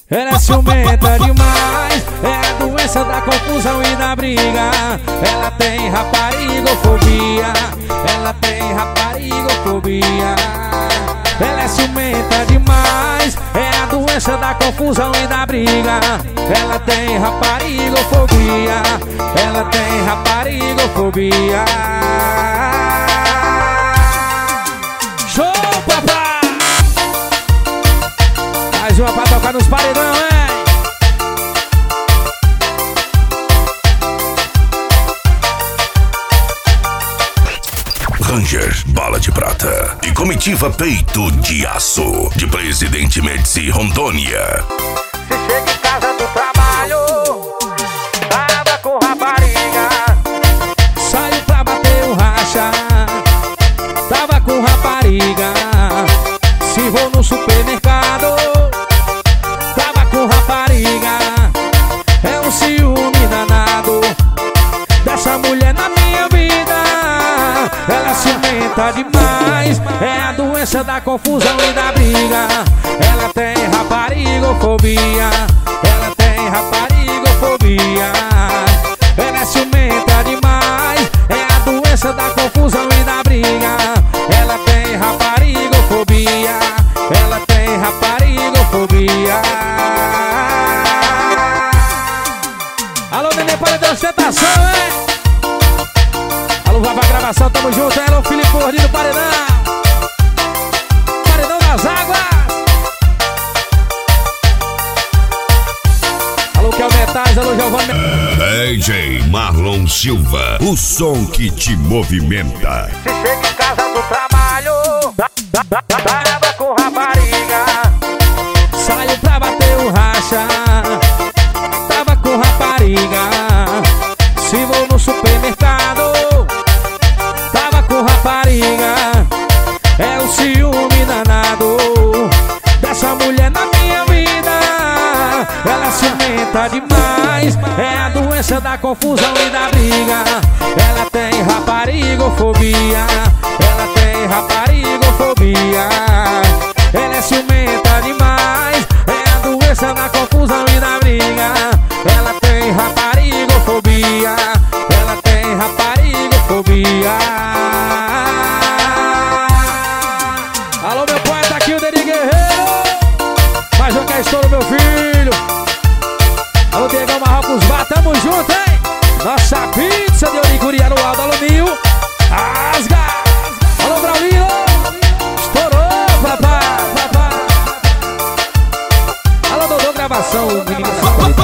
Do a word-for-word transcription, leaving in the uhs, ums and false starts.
Ela é ciumenta demais, é a doença da confusão e da briga. Ela tem raparigofobia, ela tem raparigofobia. Ela é ciumenta demais, é a doença da confusão e da briga. Ela tem raparigofobia, ela tem raparigofobia. Show, papai! Mais uma pra tocar nos paredão, hein? Rangers, Bala de Prata e Comitiva Peito de Aço, de Presidente Médici, Rondônia. Se chega em casa do trabalho, tava com rapariga, saiu pra bater um racha, tava com rapariga. Se vou no supermercado, tava com rapariga. É um ciúme danado dessa mulher na minha vida. Ela é ciumenta demais, é a doença da confusão e da briga. Ela tem raparigofobia, ela tem raparigofobia. Ela é ciumenta demais, é a doença da confusão e da briga. Ela tem raparigofobia, ela tem raparigofobia. Alô, Nenê, para de ostentação, hein? Alô, vai pra gravação, tamo junto, hein? Alô, Felipe Gordinho do Paredão, Paredão das Águas. Alô, Kel Metais, alô, Giovanni. D J Marlon Silva, o som que te movimenta. Se chega em casa do trabalho, tava com rapariga, saiu pra bater um racha, tava com rapariga. Se vou no supermercado, tava com rapariga. É um ciúme danado dessa mulher na minha vida. Ela é ciumenta demais, é a doença da confusão e da briga. Ela tem raparigofobia, ela tem raparigofobia. Ela é ciumenta demais, é a doença da confusão e da briga. Ela tem raparigofobia, ela tem raparigofobia. Alô, meu pai, tá aqui o Deri Guerreiro. Mais um que é estouro, meu filho. Alô, Diegão Marrocos Bar, tamo junto, hein? Nossa pizza de Oricuri no alto, alô, Nil. Rasga! Alô, Braulino. Estourou, papai, papai. Alô, Dodô, gravação, menino.